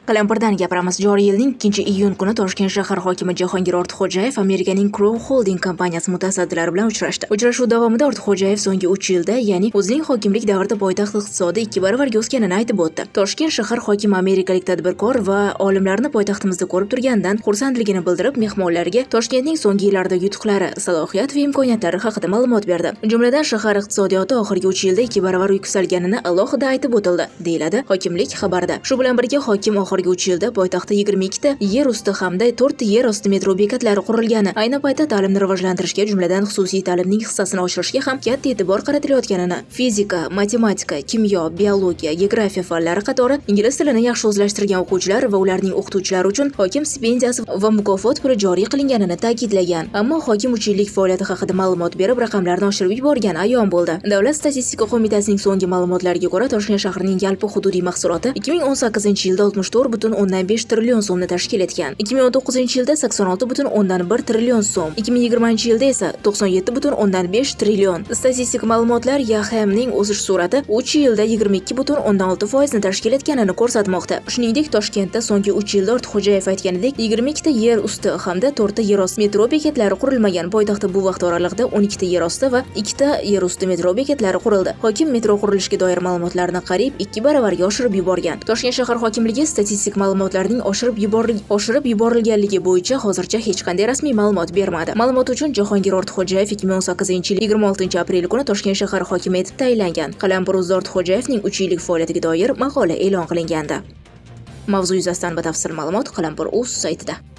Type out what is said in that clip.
Qalampirdan gapiramiz. Joriy yilning 2-iyun kuni Toshkent shahar hokimi Jahongir Ortiqxo'jayev Amerikaning Crow Holding kompaniyasi mutasaddilari bilan uchrashdi. Uchrashuv davomida Ortiqxo'jayev so'nggi 3 yilda, ya'ni o'zining hokimlik davrida poytaxt iqtisodi 2 baravarga o'sganini aytib o'tdi. Toshkent shahar hokimi amerikalik tadbirkor va olimlarni poytaxtimizda ko'rib turganidan xursandligini bildirib, mehmonlarga Toshkentning so'nggi yillardagi yutuqlari, salohiyat va imkoniyatlari haqida ma'lumot berdi. Jumladan, shahar iqtisodiyoti oxirgi 3 yilda 2 baravar yuksalganini alohida aytib o'tildi, deyiladi hokimlik xabarida. Shu bilan birga hokim oxirgi 3 yilda poytaxtda 22 ta yer usti hamda 4 ta yer osti metro bekatlari qurilgani, ayni paytda ta'limni rivojlantirishga, jumladan xususiy ta'limning hissasini oshirishga ham katta e'tibor qaratilayotganini, fizika, matematika, kimyo, biologiya, geografiya fanlari qatori ingliz tilini yaxshi o'zlashtirgan o'quvchilar va ularning o'qituvchilari uchun hokim stipendiyasi va mukofot puli joriy qilinganini ta'kidlagan. Ammo hokim 3 yillik faoliyati haqida ma'lumot berib, raqamlarni oshirib yuborgani ayon bo'ldi. Davlat statistika qo'mitasining so'nggi ma'lumotlariga ko'ra, Toshkent shahrining yalpi hududiy mahsuloti 2018-yilda 64,5 trillion so'mni tashkil etgan. 2019-yilda 86,1 trillion so'm, 2020-yilda esa 97,5 trillion. Statistik ma'lumotlar YHMning o'sish sur'ati 3 yilda 22,6% ni tashkil etganini ko'rsatmoqda. Shuningdek, Toshkentda so'nggi 3 yilda Ortiqxo'jayev aytganidek 22 ta yer usti hamda 4 ta yer osti metro bekatlari qurilmagan. Poytaxtda bu vaqt oralig'ida 12 ta yer osti va 2 ta yer usti metro bekatlari qurildi. Hokim metro qurilishiga doir ma'lumotlarni qariyb 2 baravarga oshirib yuborgan. Toshkent shahar hokimligi statistik ma'lumotlarning oshirib yuborilganligi bo'yicha hozircha hech qanday rasmiy ma'lumot bermadi. Ma'lumot uchun, Jahongir Ortiqxo'jayev 2018-yil 26-aprel kuni Toshkent shahar hokimi etib tayinlangan. Qalampir.uz Ortiqxo'jayevning 3 yillik faoliyatiga doir maqola e'lon qilingandi. Mavzu yuzasidan batafsil ma'lumot Qalampir.uz saytida.